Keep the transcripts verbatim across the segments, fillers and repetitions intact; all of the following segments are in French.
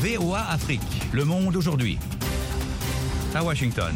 V O A Afrique, le monde aujourd'hui. À Washington.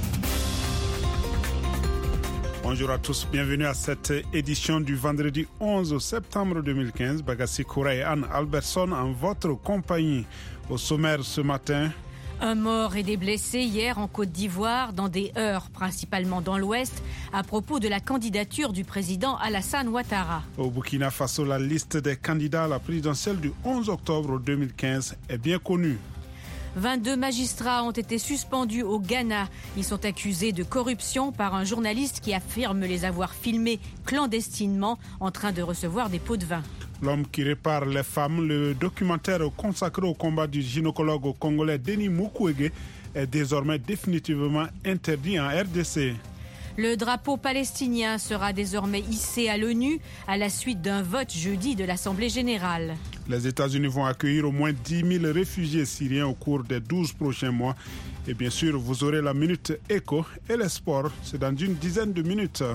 Bonjour à tous, bienvenue à cette édition du vendredi onze septembre deux mille quinze. Bagassi Koura et Anne Albertson en votre compagnie. Au sommaire ce matin... Un mort et des blessés hier en Côte d'Ivoire dans des heurts, principalement dans l'Ouest, à propos de la candidature du président Alassane Ouattara. Au Burkina Faso, la liste des candidats à la présidentielle du onze octobre deux mille quinze est bien connue. vingt-deux magistrats ont été suspendus au Ghana. Ils sont accusés de corruption par un journaliste qui affirme les avoir filmés clandestinement en train de recevoir des pots de vin. L'homme qui répare les femmes, le documentaire consacré au combat du gynécologue congolais Denis Mukwege est désormais définitivement interdit en R D C. Le drapeau palestinien sera désormais hissé à l'ONU à la suite d'un vote jeudi de l'Assemblée générale. Les États-Unis vont accueillir au moins dix mille réfugiés syriens au cours des douze prochains mois. Et bien sûr, vous aurez la Minute Éco et les sports. C'est dans une dizaine de minutes.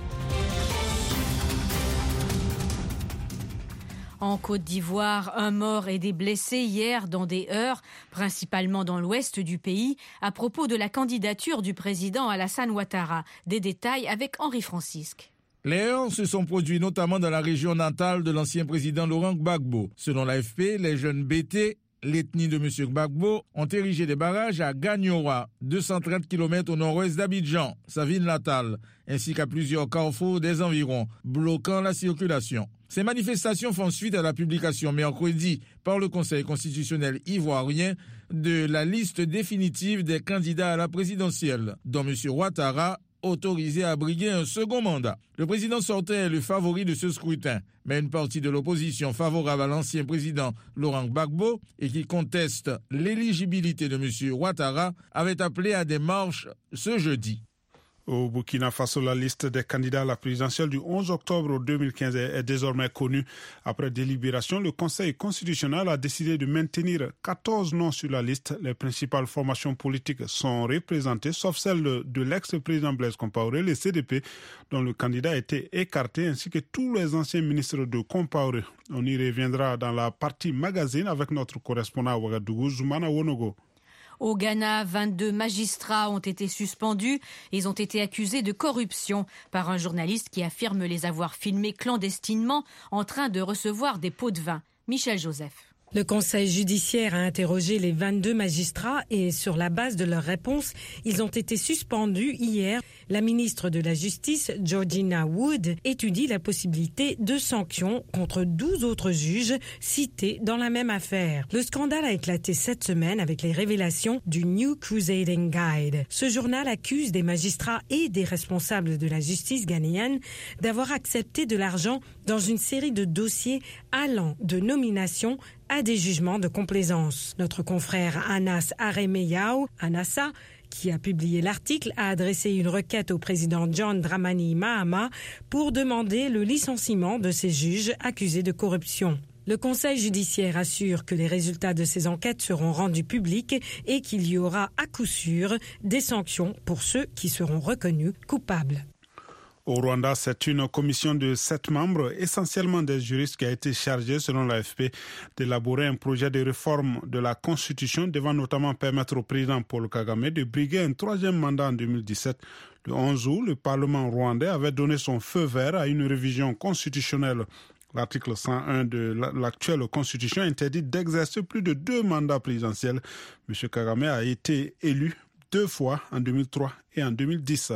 En Côte d'Ivoire, un mort et des blessés hier dans des heurts, principalement dans l'ouest du pays, à propos de la candidature du président Alassane Ouattara. Des détails avec Henri Francisque. Les heurts se sont produits notamment dans la région natale de l'ancien président Laurent Gbagbo. Selon l'A F P, les jeunes B T, l'ethnie de M. Gbagbo, ont érigé des barrages à Gagnora, deux cent trente kilomètres au nord-ouest d'Abidjan, sa ville natale, ainsi qu'à plusieurs carrefours des environs, bloquant la circulation. Ces manifestations font suite à la publication mercredi par le Conseil constitutionnel ivoirien de la liste définitive des candidats à la présidentielle, dont M. Ouattara, autorisé à briguer un second mandat. Le président sortant est le favori de ce scrutin, mais une partie de l'opposition favorable à l'ancien président Laurent Gbagbo et qui conteste l'éligibilité de M. Ouattara avait appelé à des marches ce jeudi. Au Burkina Faso, la liste des candidats à la présidentielle du onze octobre deux mille quinze est désormais connue. Après délibération, le Conseil constitutionnel a décidé de maintenir quatorze noms sur la liste. Les principales formations politiques sont représentées, sauf celle de l'ex-président Blaise Compaoré, le C D P, dont le candidat a été écarté, ainsi que tous les anciens ministres de Compaoré. On y reviendra dans la partie magazine avec notre correspondant à Ouagadougou, Zoumana Wonogo. Au Ghana, vingt-deux magistrats ont été suspendus. Ils ont été accusés de corruption par un journaliste qui affirme les avoir filmés clandestinement en train de recevoir des pots de vin. Michel Joseph. Le Conseil judiciaire a interrogé les vingt-deux magistrats et sur la base de leurs réponses, ils ont été suspendus hier. La ministre de la Justice, Georgina Wood, étudie la possibilité de sanctions contre douze autres juges cités dans la même affaire. Le scandale a éclaté cette semaine avec les révélations du New Crusading Guide. Ce journal accuse des magistrats et des responsables de la justice ghanéenne d'avoir accepté de l'argent dans une série de dossiers allant de nomination à des jugements de complaisance. Notre confrère Anas Aremeyao, Anassa, qui a publié l'article, a adressé une requête au président John Dramani Mahama pour demander le licenciement de ces juges accusés de corruption. Le Conseil judiciaire assure que les résultats de ces enquêtes seront rendus publics et qu'il y aura à coup sûr des sanctions pour ceux qui seront reconnus coupables. Au Rwanda, c'est une commission de sept membres, essentiellement des juristes, qui a été chargée, selon l'A F P, d'élaborer un projet de réforme de la Constitution devant notamment permettre au président Paul Kagame de briguer un troisième mandat en deux mille dix-sept. Le onze août, le Parlement rwandais avait donné son feu vert à une révision constitutionnelle. L'article cent un de l'actuelle Constitution interdit d'exercer plus de deux mandats présidentiels. M. Kagame a été élu deux fois, en deux mille trois et en deux mille dix.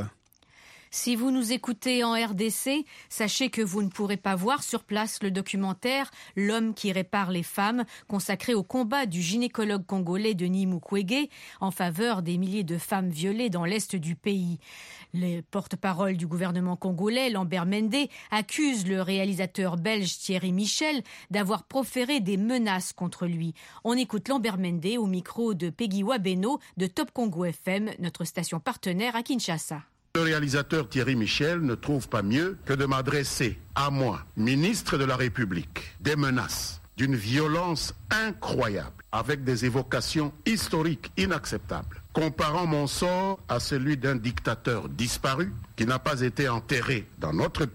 Si vous nous écoutez en R D C, sachez que vous ne pourrez pas voir sur place le documentaire « L'homme qui répare les femmes » consacré au combat du gynécologue congolais Denis Mukwege en faveur des milliers de femmes violées dans l'est du pays. Le porte-parole du gouvernement congolais, Lambert Mende, accuse le réalisateur belge Thierry Michel d'avoir proféré des menaces contre lui. On écoute Lambert Mende au micro de Peggy Wabeno de Top Congo F M, notre station partenaire à Kinshasa. Le réalisateur Thierry Michel ne trouve pas mieux que de m'adresser à moi, ministre de la République, des menaces d'une violence incroyable, avec des évocations historiques inacceptables, comparant mon sort à celui d'un dictateur disparu qui n'a pas été enterré dans notre pays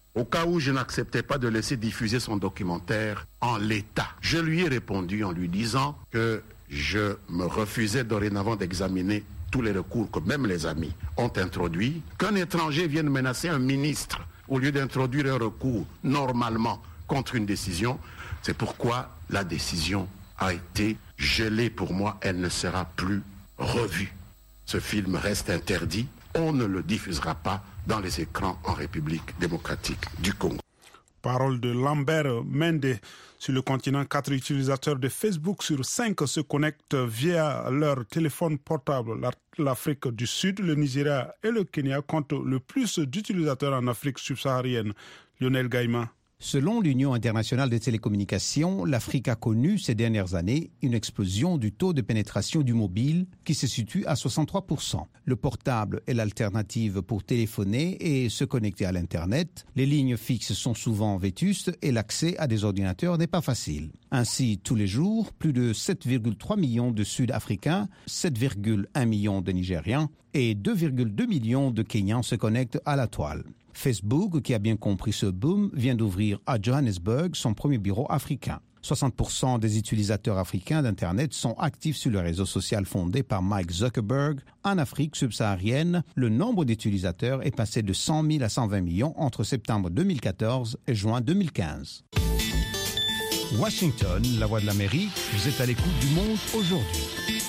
au cas où je n'acceptais pas de laisser diffuser son documentaire en l'état. Je lui ai répondu en lui disant que je me refusais dorénavant d'examiner tous les recours que même les amis ont introduits. Qu'un étranger vienne menacer un ministre au lieu d'introduire un recours normalement contre une décision, c'est pourquoi la décision a été gelée pour moi. Elle ne sera plus revue. Ce film reste interdit. On ne le diffusera pas dans les écrans en République démocratique du Congo. Parole de Lambert Mende. Sur le continent, quatre utilisateurs de Facebook sur cinq se connectent via leur téléphone portable. L'Afrique du Sud, le Nigeria et le Kenya comptent le plus d'utilisateurs en Afrique subsaharienne. Lionel Gaïma. Selon l'Union internationale des télécommunications, l'Afrique a connu ces dernières années une explosion du taux de pénétration du mobile qui se situe à soixante-trois pour cent. Le portable est l'alternative pour téléphoner et se connecter à l'Internet. Les lignes fixes sont souvent vétustes et l'accès à des ordinateurs n'est pas facile. Ainsi, tous les jours, plus de sept virgule trois millions de Sud-Africains, sept virgule un millions de Nigériens et deux virgule deux millions de Kenyans se connectent à la toile. Facebook, qui a bien compris ce boom, vient d'ouvrir à Johannesburg son premier bureau africain. soixante pour cent des utilisateurs africains d'Internet sont actifs sur le réseau social fondé par Mike Zuckerberg. En Afrique subsaharienne, le nombre d'utilisateurs est passé de cent mille à cent vingt millions entre septembre deux mille quatorze et juin deux mille quinze. Washington, la voix de l'Amérique, vous êtes à l'écoute du monde aujourd'hui.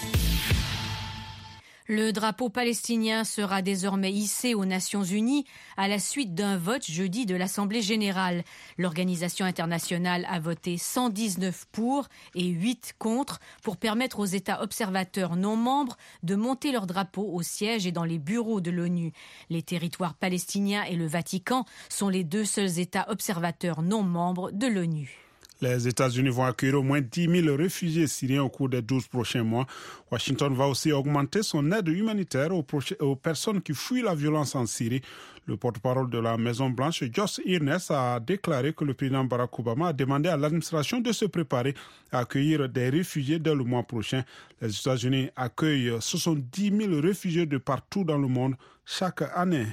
Le drapeau palestinien sera désormais hissé aux Nations Unies à la suite d'un vote jeudi de l'Assemblée générale. L'organisation internationale a voté cent dix-neuf pour et huit contre pour permettre aux États observateurs non membres de monter leur drapeau au siège et dans les bureaux de l'ONU. Les territoires palestiniens et le Vatican sont les deux seuls États observateurs non membres de l'ONU. Les États-Unis vont accueillir au moins dix mille réfugiés syriens au cours des douze prochains mois. Washington va aussi augmenter son aide humanitaire aux, proche- aux personnes qui fuient la violence en Syrie. Le porte-parole de la Maison-Blanche, Josh Earnest, a déclaré que le président Barack Obama a demandé à l'administration de se préparer à accueillir des réfugiés dès le mois prochain. Les États-Unis accueillent soixante-dix mille réfugiés de partout dans le monde chaque année.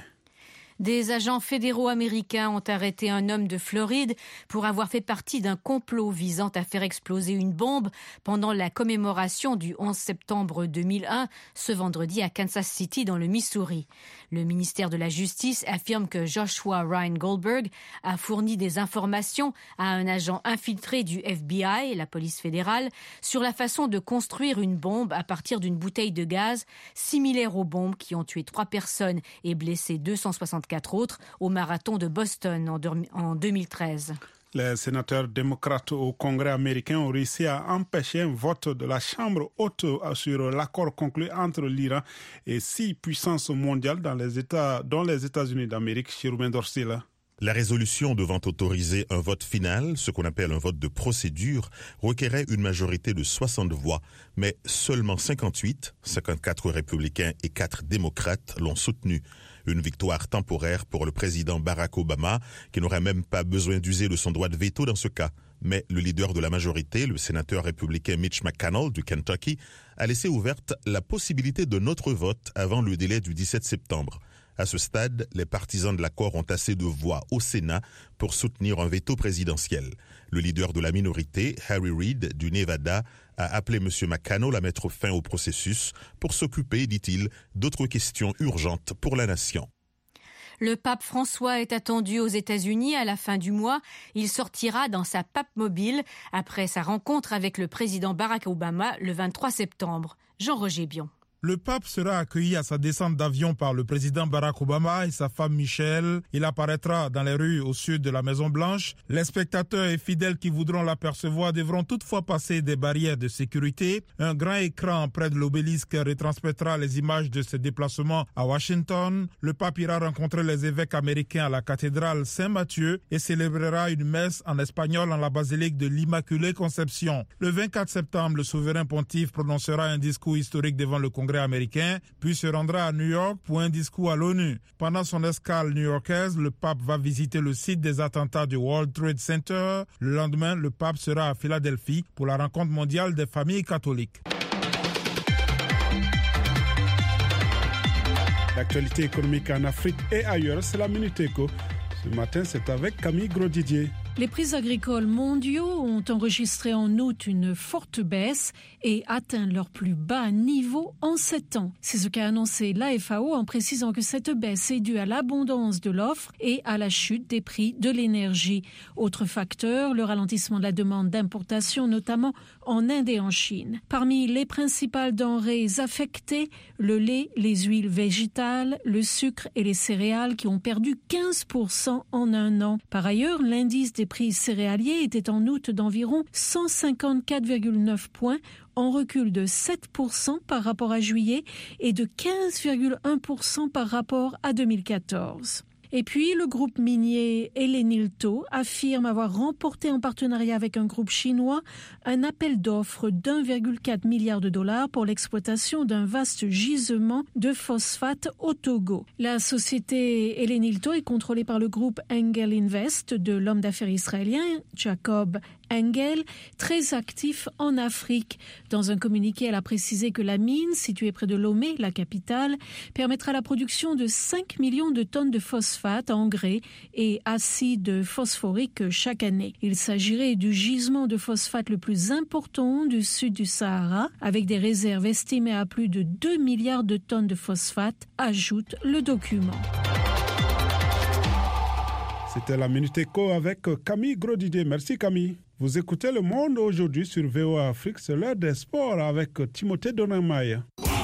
Des agents fédéraux américains ont arrêté un homme de Floride pour avoir fait partie d'un complot visant à faire exploser une bombe pendant la commémoration du onze septembre deux mille un, ce vendredi à Kansas City dans le Missouri. Le ministère de la Justice affirme que Joshua Ryan Goldberg a fourni des informations à un agent infiltré du F B I, la police fédérale, sur la façon de construire une bombe à partir d'une bouteille de gaz similaire aux bombes qui ont tué trois personnes et blessé deux cent soixante-quatre autres au marathon de Boston en deux mille treize. Les sénateurs démocrates au Congrès américain ont réussi à empêcher un vote de la Chambre haute sur l'accord conclu entre l'Iran et six puissances mondiales dans les États, dont les États-Unis d'Amérique. Chirouben Dorsila. La résolution devant autoriser un vote final, ce qu'on appelle un vote de procédure, requérait une majorité de soixante voix, mais seulement cinquante-huit, cinquante-quatre républicains et quatre démocrates l'ont soutenu. Une victoire temporaire pour le président Barack Obama, qui n'aurait même pas besoin d'user de son droit de veto dans ce cas. Mais le leader de la majorité, le sénateur républicain Mitch McConnell du Kentucky, a laissé ouverte la possibilité d'un autre vote avant le délai du dix-sept septembre. À ce stade, les partisans de l'accord ont assez de voix au Sénat pour soutenir un veto présidentiel. Le leader de la minorité, Harry Reid du Nevada, a appelé M. McConnell à mettre fin au processus pour s'occuper, dit-il, d'autres questions urgentes pour la nation. Le pape François est attendu aux États-Unis à la fin du mois. Il sortira dans sa pape mobile après sa rencontre avec le président Barack Obama le vingt-trois septembre. Jean-Roger Bion. Le pape sera accueilli à sa descente d'avion par le président Barack Obama et sa femme Michelle. Il apparaîtra dans les rues au sud de la Maison-Blanche. Les spectateurs et fidèles qui voudront l'apercevoir devront toutefois passer des barrières de sécurité. Un grand écran près de l'obélisque retransmettra les images de ses déplacements à Washington. Le pape ira rencontrer les évêques américains à la cathédrale Saint-Matthieu et célébrera une messe en espagnol en la basilique de l'Immaculée Conception. Le vingt-quatre septembre, le souverain pontife prononcera un discours historique devant le Congrès américain, puis se rendra à New York pour un discours à l'ONU. Pendant son escale new-yorkaise, le pape va visiter le site des attentats du World Trade Center. Le lendemain, le pape sera à Philadelphie pour la rencontre mondiale des familles catholiques. L'actualité économique en Afrique et ailleurs, c'est la Minute Éco. Ce matin, c'est avec Camille Grosdidier. Les prix agricoles mondiaux ont enregistré en août une forte baisse et atteint leur plus bas niveau en sept ans. C'est ce qu'a annoncé l'A F A O en précisant que cette baisse est due à l'abondance de l'offre et à la chute des prix de l'énergie. Autre facteur, le ralentissement de la demande d'importation, notamment en Inde et en Chine. Parmi les principales denrées affectées, le lait, les huiles végétales, le sucre et les céréales qui ont perdu quinze pour cent en un an. Par ailleurs, l'indice des prix céréaliers était en août d'environ cent cinquante-quatre virgule neuf points, en recul de sept pour cent par rapport à juillet et de quinze virgule un pour cent par rapport à deux mille quatorze. Et puis, le groupe minier Elenilto affirme avoir remporté en partenariat avec un groupe chinois un appel d'offres d'un virgule quatre milliard de dollars pour l'exploitation d'un vaste gisement de phosphate au Togo. La société Elenilto est contrôlée par le groupe Engel Invest de l'homme d'affaires israélien Jacob Engel, très actif en Afrique. Dans un communiqué, elle a précisé que la mine, située près de Lomé, la capitale, permettra la production de cinq millions de tonnes de phosphate, engrais et acide phosphorique chaque année. Il s'agirait du gisement de phosphate le plus important du sud du Sahara, avec des réserves estimées à plus de deux milliards de tonnes de phosphate, ajoute le document. C'était la Minute Éco avec Camille Grosdidier. Merci Camille. Vous écoutez Le Monde aujourd'hui sur V O A Afrique, c'est l'heure des sports avec Timothée Donamaï.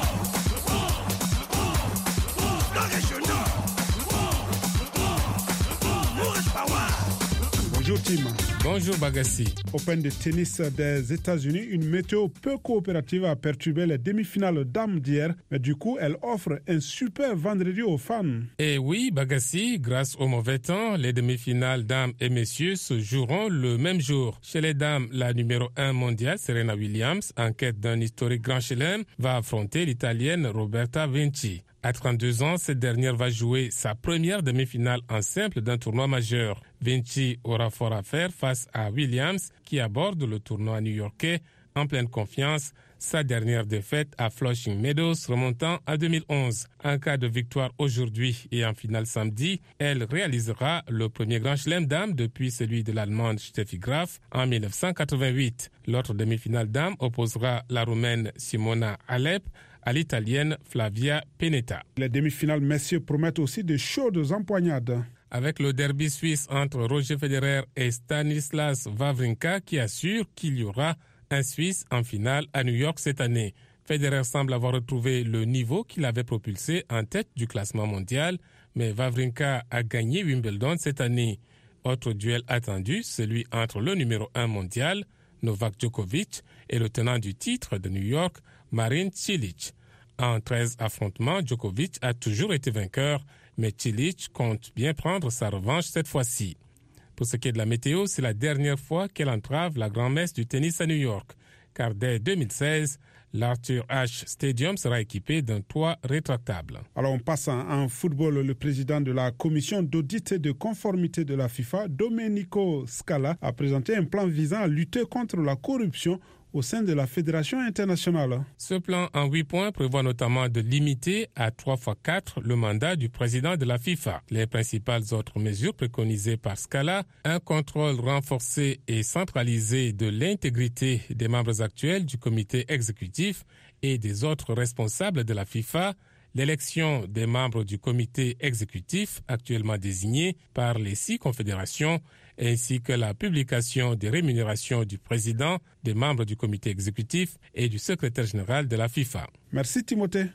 Bonjour Tim. Bonjour Bagassi. Open de tennis des États-Unis, une météo peu coopérative a perturbé les demi-finales dames d'hier, mais du coup, elle offre un super vendredi aux fans. Et oui, Bagassi, grâce au mauvais temps, les demi-finales dames et messieurs se joueront le même jour. Chez les dames, la numéro un mondiale, Serena Williams, en quête d'un historique grand chelem, va affronter l'Italienne Roberta Vinci. À trente-deux ans, cette dernière va jouer sa première demi-finale en simple d'un tournoi majeur. Vinci aura fort à faire face à Williams, qui aborde le tournoi new-yorkais en pleine confiance, sa dernière défaite à Flushing Meadows remontant à deux mille onze. En cas de victoire aujourd'hui et en finale samedi, elle réalisera le premier grand chelem dame depuis celui de l'Allemande Steffi Graf en mille neuf cent quatre-vingt-huit. L'autre demi-finale dame opposera la Roumaine Simona Halep à l'Italienne Flavia Pennetta. Les demi-finales messieurs promettent aussi de chaudes empoignades. Avec le derby suisse entre Roger Federer et Stanislas Wawrinka qui assure qu'il y aura un Suisse en finale à New York cette année. Federer semble avoir retrouvé le niveau qu'il avait propulsé en tête du classement mondial, mais Wawrinka a gagné Wimbledon cette année. Autre duel attendu, celui entre le numéro un mondial, Novak Djokovic, et le tenant du titre de New York, Marin Cilic. En treize affrontements, Djokovic a toujours été vainqueur, mais Cilic compte bien prendre sa revanche cette fois-ci. Pour ce qui est de la météo, c'est la dernière fois qu'elle entrave la grand-messe du tennis à New York, car dès deux mille seize, l'Arthur Ashe Stadium sera équipé d'un toit rétractable. Alors on passe en football. Le président de la commission d'audit et de conformité de la FIFA, Domenico Scala, a présenté un plan visant à lutter contre la corruption au sein de la Fédération internationale. Ce plan en huit points prévoit notamment de limiter à trois fois quatre le mandat du président de la FIFA. Les principales autres mesures préconisées par Scala, un contrôle renforcé et centralisé de l'intégrité des membres actuels du comité exécutif et des autres responsables de la FIFA, l'élection des membres du comité exécutif actuellement désignés par les six confédérations, ainsi que la publication des rémunérations du président, des membres du comité exécutif et du secrétaire général de la FIFA. Merci Timothée.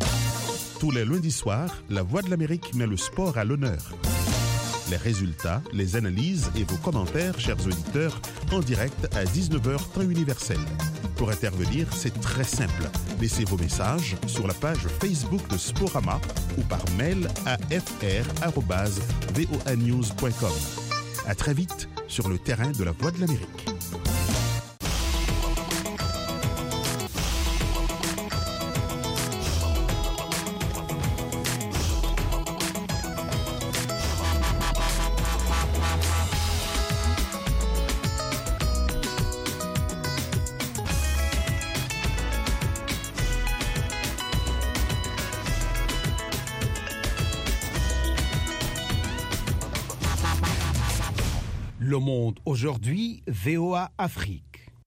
Tous les lundis soirs, La Voix de l'Amérique met le sport à l'honneur. Les résultats, les analyses et vos commentaires, chers auditeurs, en direct à dix-neuf heures temps universel. Pour intervenir, c'est très simple. Laissez vos messages sur la page Facebook de Sporama ou par mail à f r arobase voa news point com. À très vite sur le terrain de La Voix de l'Amérique. Le Monde aujourd'hui, V O A Afrique.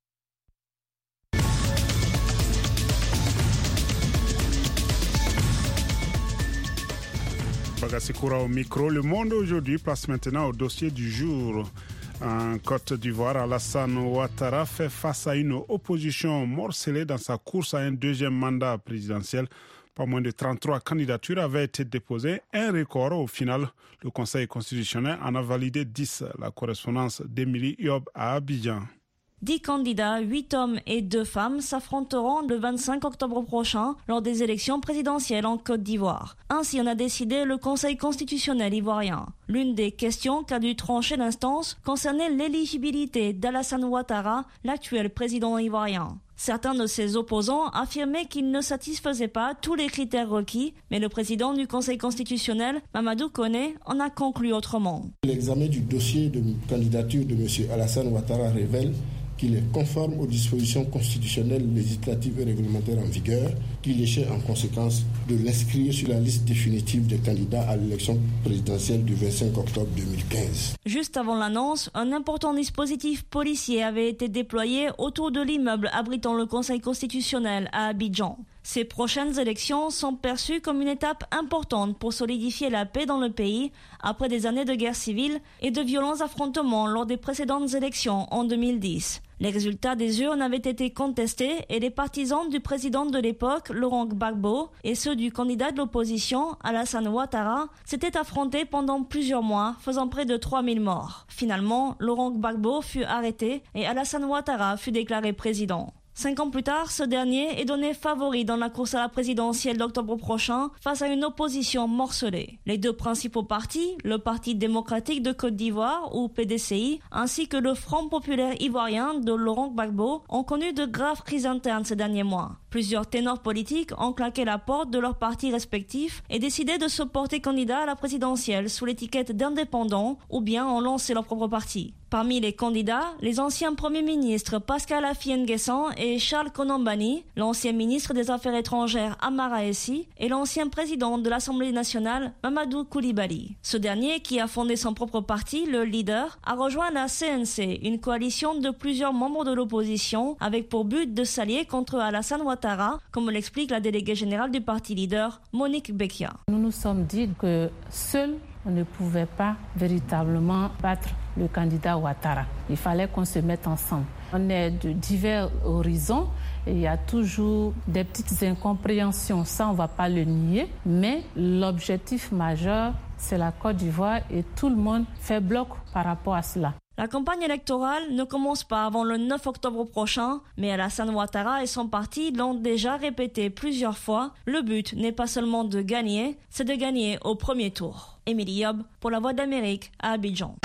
Bagasikura au micro. Le Monde aujourd'hui passe maintenant au dossier du jour. En Côte d'Ivoire, Alassane Ouattara fait face à une opposition morcelée dans sa course à un deuxième mandat présidentiel. Pas moins de trente-trois candidatures avaient été déposées, un record. Au final, le Conseil constitutionnel en a validé dix. La correspondance d'Émilie Yob à Abidjan. Dix candidats, huit hommes et deux femmes s'affronteront le vingt-cinq octobre prochain lors des élections présidentielles en Côte d'Ivoire. Ainsi en a décidé le Conseil constitutionnel ivoirien. L'une des questions qu'a dû trancher l'instance concernait l'éligibilité d'Alassane Ouattara, l'actuel président ivoirien. Certains de ses opposants affirmaient qu'il ne satisfaisait pas tous les critères requis, mais le président du Conseil constitutionnel, Mamadou Koné, en a conclu autrement. L'examen du dossier de candidature de M. Alassane Ouattara révèle qu'il est conforme aux dispositions constitutionnelles, législatives et réglementaires en vigueur, qu'il échait en conséquence de l'inscrire sur la liste définitive des candidats à l'élection présidentielle du vingt-cinq octobre deux mille quinze. Juste avant l'annonce, un important dispositif policier avait été déployé autour de l'immeuble abritant le Conseil constitutionnel à Abidjan. Ces prochaines élections sont perçues comme une étape importante pour solidifier la paix dans le pays après des années de guerre civile et de violents affrontements lors des précédentes élections en deux mille dix. Les résultats des urnes avaient été contestés et les partisans du président de l'époque, Laurent Gbagbo, et ceux du candidat de l'opposition, Alassane Ouattara, s'étaient affrontés pendant plusieurs mois, faisant près de trois mille morts. Finalement, Laurent Gbagbo fut arrêté et Alassane Ouattara fut déclaré président. Cinq ans plus tard, ce dernier est donné favori dans la course à la présidentielle d'octobre prochain face à une opposition morcelée. Les deux principaux partis, le Parti démocratique de Côte d'Ivoire ou P D C I, ainsi que le Front populaire ivoirien de Laurent Gbagbo, ont connu de graves crises internes ces derniers mois. Plusieurs ténors politiques ont claqué la porte de leurs partis respectifs et décidé de se porter candidat à la présidentielle sous l'étiquette d'indépendants ou bien ont lancé leur propre parti. Parmi les candidats, les anciens premiers ministres Pascal Affi-N'Guessan et Charles Konan-Banny, l'ancien ministre des Affaires étrangères Amara Essi et l'ancien président de l'Assemblée nationale Mamadou Koulibaly. Ce dernier, qui a fondé son propre parti, le Leader, a rejoint la C N C, une coalition de plusieurs membres de l'opposition avec pour but de s'allier contre Alassane Ouattara, comme l'explique la déléguée générale du parti Leader, Monique Bekia. Nous nous sommes dit que seul on ne pouvait pas véritablement battre le candidat Ouattara. Il fallait qu'on se mette ensemble. On est de divers horizons et il y a toujours des petites incompréhensions, ça on ne va pas le nier, mais l'objectif majeur c'est la Côte d'Ivoire et tout le monde fait bloc par rapport à cela. La campagne électorale ne commence pas avant le neuf octobre prochain, mais Alassane Ouattara et son parti l'ont déjà répété plusieurs fois. Le but n'est pas seulement de gagner, c'est de gagner au premier tour. Émilie Yob pour La Voix d'Amérique à Abidjan.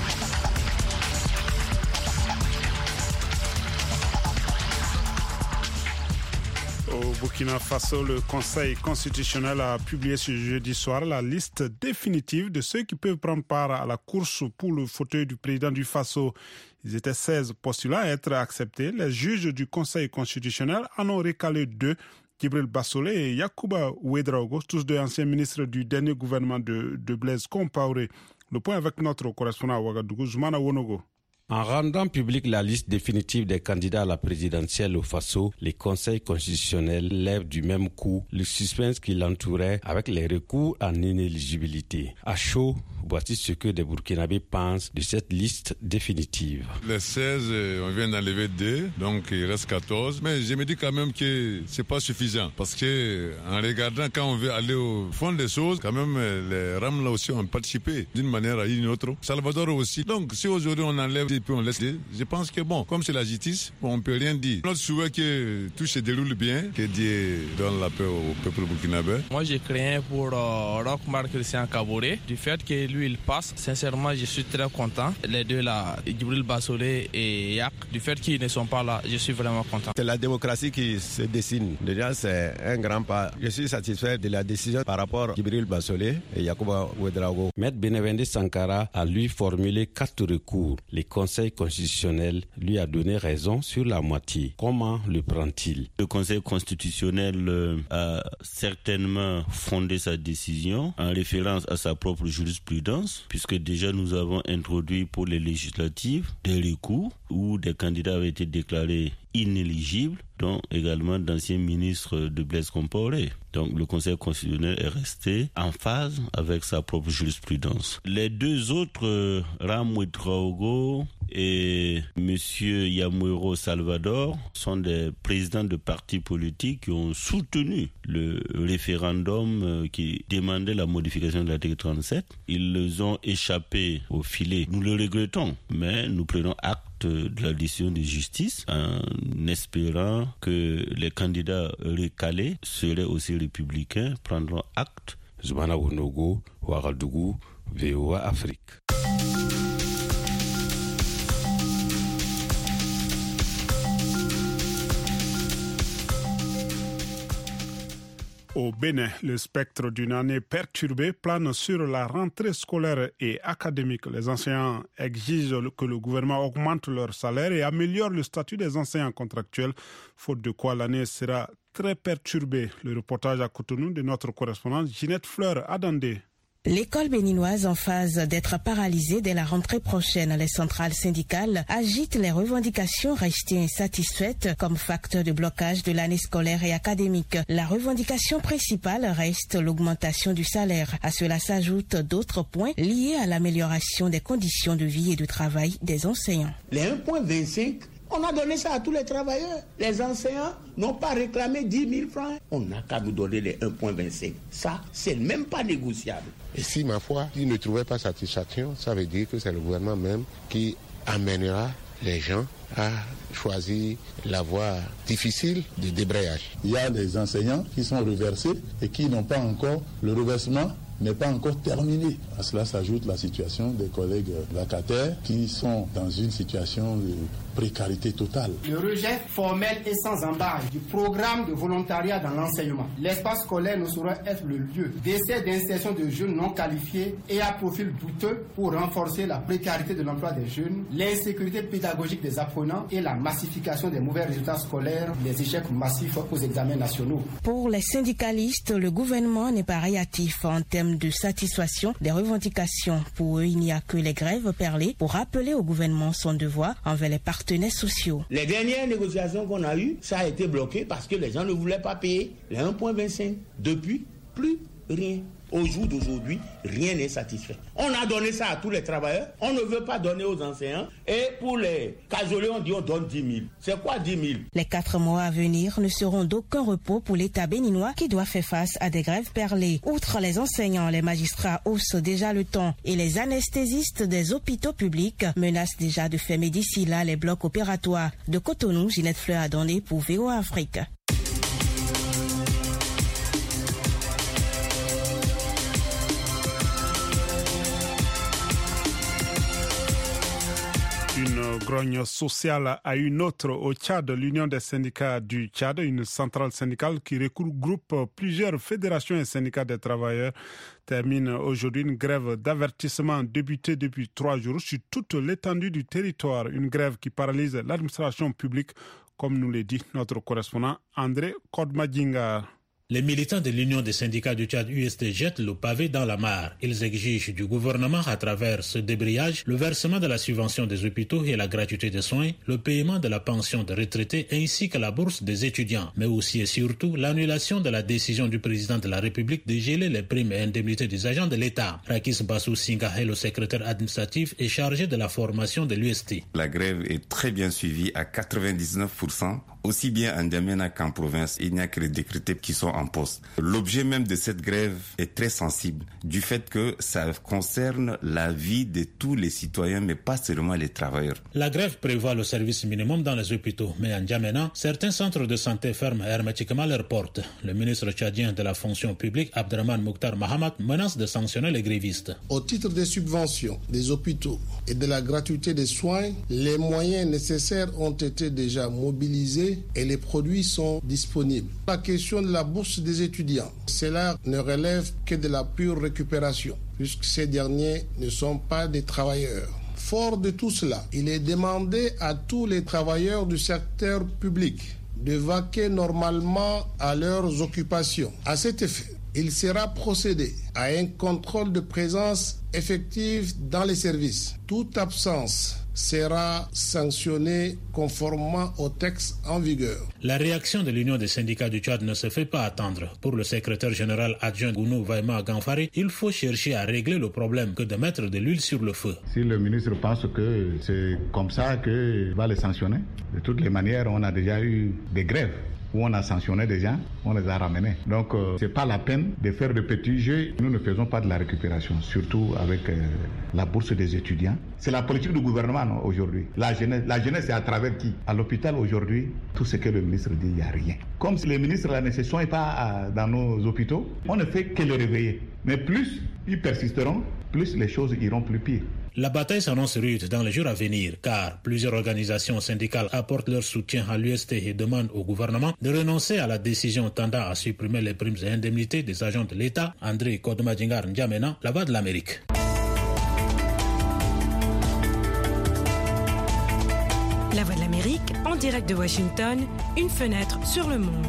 Au Burkina Faso, le Conseil constitutionnel a publié ce jeudi soir la liste définitive de ceux qui peuvent prendre part à la course pour le fauteuil du président du Faso. Ils étaient seize postulants à être acceptés. Les juges du Conseil constitutionnel en ont recalé deux, Djibril Bassolé et Yacouba Ouedraogo, tous deux anciens ministres du dernier gouvernement de, de Blaise Compaoré. Le point avec notre correspondant à Ouagadougou, Zoumana Wonogo. En rendant public la liste définitive des candidats à la présidentielle au Faso, les conseils constitutionnels lèvent du même coup le suspense qui l'entourait avec les recours en inéligibilité. À chaud, voici ce que des Burkinabés pensent de cette liste définitive. Les seize, on vient d'enlever deux, donc il reste quatorze. Mais je me dis quand même que c'est pas suffisant. Parce que en regardant, quand on veut aller au fond des choses, quand même les R A M là aussi ont participé d'une manière à une autre. Salvador aussi. Donc si aujourd'hui on enlève et puis on laisse, je pense que bon, comme c'est la justice, on peut rien dire. Notre souhait que tout se déroule bien, que Dieu donne la paix au peuple burkinabé. Moi j'ai créé pour euh, Roch-Marc Christian Kaboré, du fait que lui il passe. Sincèrement, je suis très content. Les deux là, Djibril Bassolé et Yak, du fait qu'ils ne sont pas là, je suis vraiment content. C'est la démocratie qui se dessine. Déjà, c'est un grand pas. Je suis satisfait de la décision par rapport à Djibril Bassolé et Yacouba Ouedraogo. Maître Benevende Sankara a lui formulé quatre recours. Les Conseil constitutionnel lui a donné raison sur la moitié. Comment le prend-il? Le Conseil constitutionnel euh, a certainement fondé sa décision en référence à sa propre jurisprudence jurisprudence, puisque déjà nous avons introduit pour les législatives des recours où des candidats avaient été déclarés inéligibles, dont également d'anciens ministres de Blaise Compaoré. Donc le Conseil constitutionnel est resté en phase avec sa propre jurisprudence. Les deux autres, euh, Ram Ouedraogo et M. Yamuero Salvador, sont des présidents de partis politiques qui ont soutenu le référendum euh, qui demandait la modification de l'article trente-sept. Ils ont échappé au filet. Nous le regrettons, mais nous prenons acte de la décision de justice en espérant que les candidats recalés seraient aussi républicains, prendront acte. Zubana Wonogo, Ouagadougou, V O A Afrique. Au Bénin, le spectre d'une année perturbée plane sur la rentrée scolaire et académique. Les enseignants exigent que le gouvernement augmente leur salaire et améliore le statut des enseignants contractuels, faute de quoi l'année sera très perturbée. Le reportage à Cotonou de notre correspondante Ginette Fleur-Adandé. L'école béninoise en phase d'être paralysée dès la rentrée prochaine. Les centrales syndicales agitent les revendications restées insatisfaites comme facteur de blocage de l'année scolaire et académique. La revendication principale reste l'augmentation du salaire. À cela s'ajoutent d'autres points liés à l'amélioration des conditions de vie et de travail des enseignants. Les un virgule vingt-cinq, on a donné ça à tous les travailleurs. Les enseignants n'ont pas réclamé dix mille francs. On n'a qu'à nous donner les un virgule vingt-cinq. Ça, c'est même pas négociable. Et si, ma foi, ils ne trouvaient pas satisfaction, ça veut dire que c'est le gouvernement même qui amènera les gens à choisir la voie difficile de débrayage. Il y a des enseignants qui sont reversés et qui n'ont pas encore, le reversement n'est pas encore terminé. À cela s'ajoute la situation des collègues vacataires qui sont dans une situation de précarité totale. Le rejet formel et sans embâche du programme de volontariat dans l'enseignement. L'espace scolaire ne saurait être le lieu d'essais d'insertion de jeunes non qualifiés et à profil douteux pour renforcer la précarité de l'emploi des jeunes, l'insécurité pédagogique des apprenants et la massification des mauvais résultats scolaires, les échecs massifs aux examens nationaux. Pour les syndicalistes, le gouvernement n'est pas réactif en termes de satisfaction des revendications. Pour eux, il n'y a que les grèves perlées pour rappeler au gouvernement son devoir envers les partenaires sociaux. Les dernières négociations qu'on a eues, ça a été bloqué parce que les gens ne voulaient pas payer les un virgule vingt-cinq. Depuis, plus rien. Au jour d'aujourd'hui, rien n'est satisfait. On a donné ça à tous les travailleurs, on ne veut pas donner aux enseignants, et pour les casolés, on dit on donne dix mille. C'est quoi dix mille? Les quatre mois à venir ne seront d'aucun repos pour l'État béninois qui doit faire face à des grèves perlées. Outre les enseignants, les magistrats haussent déjà le ton et les anesthésistes des hôpitaux publics menacent déjà de fermer d'ici là les blocs opératoires. De Cotonou, Ginette Fleur-Adandé pour V O A Afrique. Une grogne sociale à une autre au Tchad. L'Union des syndicats du Tchad, une centrale syndicale qui regroupe plusieurs fédérations et syndicats des travailleurs, termine aujourd'hui une grève d'avertissement débutée depuis trois jours sur toute l'étendue du territoire. Une grève qui paralyse l'administration publique, comme nous l'a dit notre correspondant André Kodmadjinga. Les militants de l'Union des syndicats du Tchad U S T jettent le pavé dans la mare. Ils exigent du gouvernement, à travers ce débrayage, le versement de la subvention des hôpitaux et la gratuité des soins, le paiement de la pension des retraités ainsi que la bourse des étudiants, mais aussi et surtout l'annulation de la décision du président de la République de geler les primes et indemnités des agents de l'État. Rakis Bassou Singa est le secrétaire administratif et chargé de la formation de l'U S T. La grève est très bien suivie à quatre-vingt-dix-neuf pour cent. Aussi bien en Djamena qu'en province, il n'y a que les décrétés qui sont en poste. L'objet même de cette grève est très sensible, du fait que ça concerne la vie de tous les citoyens, mais pas seulement les travailleurs. La grève prévoit le service minimum dans les hôpitaux, mais en Djamena, certains centres de santé ferment hermétiquement leurs portes. Le ministre tchadien de la fonction publique, Abdraman Mokhtar Mahamat, menace de sanctionner les grévistes. Au titre des subventions des hôpitaux et de la gratuité des soins, les moyens nécessaires ont été déjà mobilisés et les produits sont disponibles. La question de la bourse des étudiants, cela ne relève que de la pure récupération, puisque ces derniers ne sont pas des travailleurs. Fort de tout cela, il est demandé à tous les travailleurs du secteur public de vaquer normalement à leurs occupations. À cet effet, il sera procédé à un contrôle de présence effective dans les services. Toute absence sera sanctionnée conformément au texte en vigueur. La réaction de l'Union des syndicats du Tchad ne se fait pas attendre. Pour le secrétaire général adjoint Gounou Vaima Gamfari, il faut chercher à régler le problème que de mettre de l'huile sur le feu. Si le ministre pense que c'est comme ça qu'il va les sanctionner, de toutes les manières, on a déjà eu des grèves où on a sanctionné des gens, on les a ramenés. Donc, euh, c'est pas la peine de faire de petits jeux. Nous ne faisons pas de la récupération, surtout avec euh, la bourse des étudiants. C'est la politique du gouvernement non, aujourd'hui. La jeunesse, la jeunesse, c'est à travers qui? À l'hôpital aujourd'hui, tout ce que le ministre dit, il n'y a rien. Comme si les ministres là, ne se sont pas euh, dans nos hôpitaux, on ne fait que les réveiller. Mais plus ils persisteront, plus les choses iront plus pire. La bataille s'annonce rude dans les jours à venir car plusieurs organisations syndicales apportent leur soutien à l'U S T et demandent au gouvernement de renoncer à la décision tendant à supprimer les primes et indemnités des agents de l'État. André Kodmadjingar N'Djamena, La Voix de l'Amérique. La Voix de l'Amérique, en direct de Washington, une fenêtre sur le monde.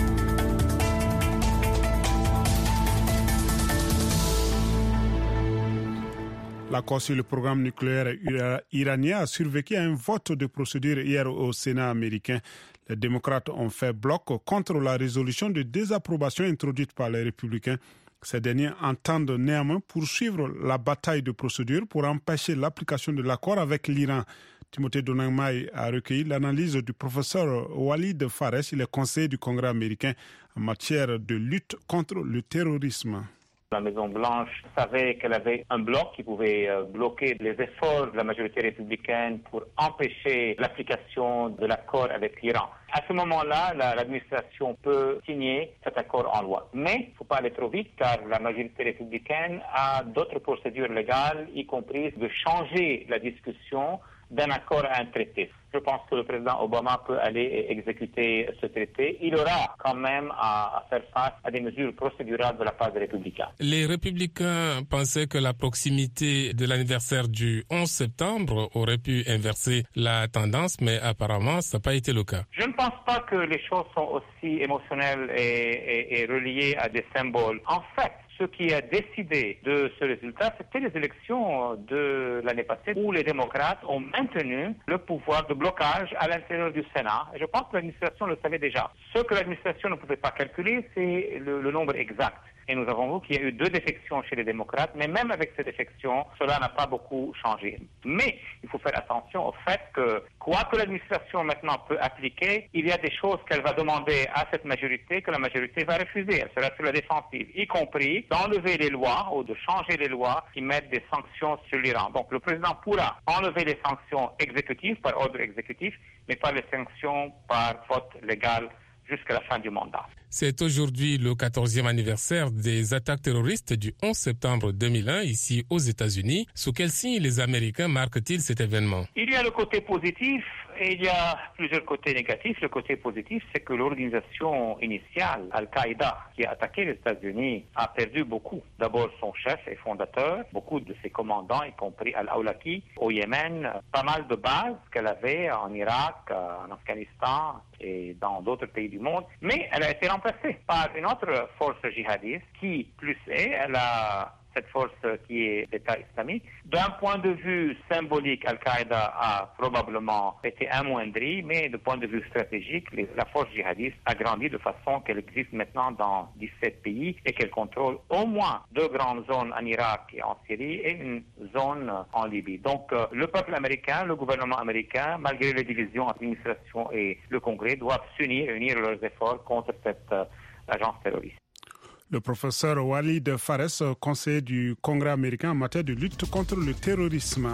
L'accord sur le programme nucléaire iranien a survécu à un vote de procédure hier au Sénat américain. Les démocrates ont fait bloc contre la résolution de désapprobation introduite par les républicains. Ces derniers entendent néanmoins poursuivre la bataille de procédure pour empêcher l'application de l'accord avec l'Iran. Timothée Donangmaï a recueilli l'analyse du professeur Walid Fares, il est conseiller du Congrès américain en matière de lutte contre le terrorisme. La Maison-Blanche savait qu'elle avait un bloc qui pouvait bloquer les efforts de la majorité républicaine pour empêcher l'application de l'accord avec l'Iran. À ce moment-là, l'administration peut signer cet accord en loi. Mais il ne faut pas aller trop vite car la majorité républicaine a d'autres procédures légales, y compris de changer la discussion d'un accord à un traité. Je pense que le président Obama peut aller exécuter ce traité. Il aura quand même à, à faire face à des mesures procédurales de la part des républicains. Les républicains pensaient que la proximité de l'anniversaire du onze septembre aurait pu inverser la tendance, mais apparemment, ça n'a pas été le cas. Je ne pense pas que les choses sont aussi émotionnelles et, et, et reliées à des symboles. En fait, ce qui a décidé de ce résultat, c'était les élections de l'année passée où les démocrates ont maintenu le pouvoir de blocage à l'intérieur du Sénat. Et je pense que l'administration le savait déjà. Ce que l'administration ne pouvait pas calculer, c'est le, le nombre exact. Et nous avons vu qu'il y a eu deux défections chez les démocrates, mais même avec ces défections, cela n'a pas beaucoup changé. Mais il faut faire attention au fait que, quoi que l'administration maintenant peut appliquer, il y a des choses qu'elle va demander à cette majorité que la majorité va refuser. Elle sera sur la défensive, y compris d'enlever les lois ou de changer les lois qui mettent des sanctions sur l'Iran. Donc le président pourra enlever les sanctions exécutives par ordre exécutif, mais pas les sanctions par vote légal jusqu'à la fin du mandat. C'est aujourd'hui le quatorzième anniversaire des attaques terroristes du onze septembre deux mille un ici aux États-Unis. Sous quel signe les Américains marquent-ils cet événement? Il y a le côté positif et il y a plusieurs côtés négatifs. Le côté positif, c'est que l'organisation initiale, Al-Qaïda, qui a attaqué les États-Unis, a perdu beaucoup. D'abord son chef et fondateur, beaucoup de ses commandants, y compris Al-Awlaki, au Yémen, pas mal de bases qu'elle avait en Irak, en Afghanistan et dans d'autres pays du monde. Mais elle a été remplacée par une autre force djihadiste qui, plus est, elle a cette force qui est l'État islamique. D'un point de vue symbolique, Al-Qaïda a probablement été amoindrie, mais de point de vue stratégique, les, la force djihadiste a grandi de façon qu'elle existe maintenant dans dix-sept pays et qu'elle contrôle au moins deux grandes zones en Irak et en Syrie et une zone en Libye. Donc euh, le peuple américain, le gouvernement américain, malgré les divisions entre l'administration et le Congrès, doivent s'unir et unir leurs efforts contre cette euh, agence terroriste. Le professeur Walid Fares, conseiller du Congrès américain en matière de lutte contre le terrorisme.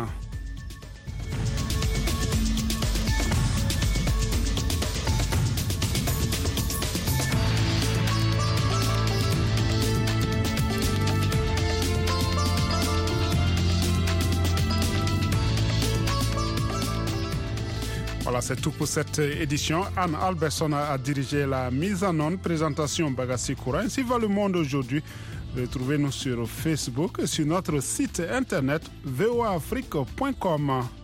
Voilà, c'est tout pour cette édition. Anne Alberson a dirigé la mise en onde, présentation Bagassi Koura. Ainsi va le monde aujourd'hui. Retrouvez-nous sur Facebook et sur notre site internet v o a afrique point com.